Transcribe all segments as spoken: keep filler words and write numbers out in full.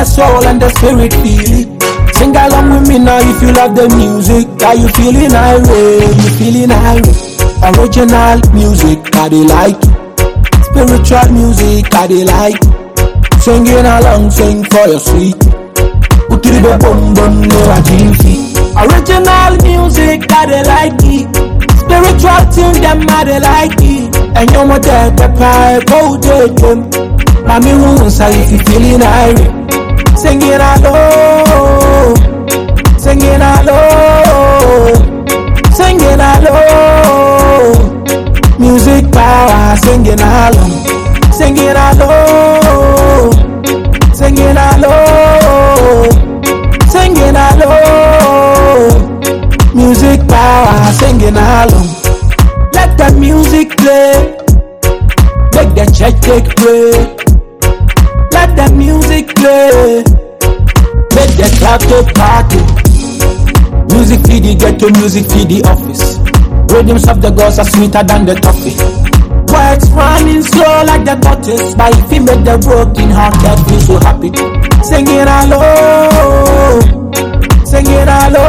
soul and the spirit feel it. Sing along with me now if you love the music. Are you feeling irate? You feeling irate? Original music, I they like it. Spiritual music, I they like it. Singing along, sing for your sweet. Utiribe bum bum never jinfi. Original music, I they like it. Spiritual tune, them I they like it. And you're my dad, the pie, go take them. Mommy won't say if you feeling irate. Singing along, singing along, singing along. Music power, singing along, singing along, singing along, singing along. Music power, singing along. Let the music play, make the church take pray. Let the music play, make the club take party. Music feed the ghetto, music feed the office. Rhythms of the girls are sweeter than the toffee. Words running slow like the tortoise, but if you make the broken heart that feel so happy. Singing along, singing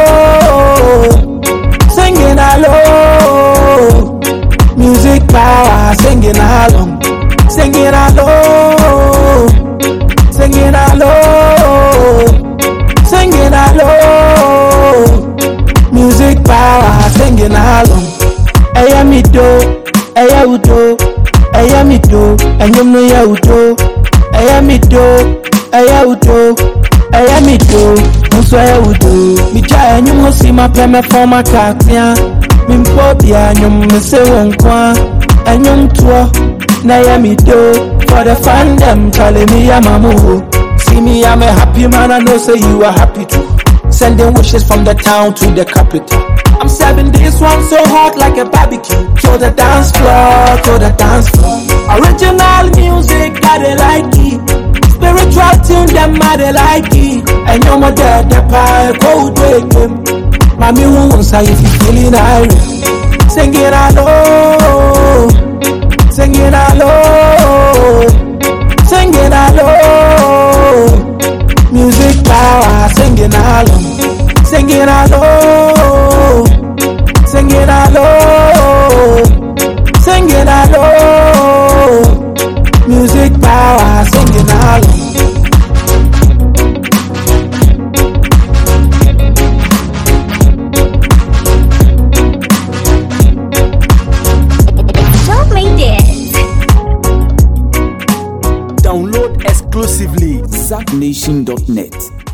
along, singing along. Music power, singing along, singing along, singing along, singing along. Music power, singing along. Eya mi do, eya udo, eya mi do, enyum no ya udo. Eya mi do, eya udo, eya mi do, muso ya udo. Mi cha enyum ho si ma pe me forma katia. Mi mpobia enyum me se wonkwa. Enyum tuo, na ya mi do. For the fan them calling me ya mamu. See me, I'm a happy man, I know say you are happy too. Sending wishes from the town to the capital. I'm serving this one so hot like a barbecue. To the dance floor, to the dance floor. Original music, I they like it. Spiritual tune, them I they like it. And you're my dad, the pie, go take them. Mommy won't say if you feeling irate. Singing along, singing along, singing along. Music power, singing along, singing along, singing along, singing along. Music power, singing along. Don't play this. Download exclusively zap nation dot net.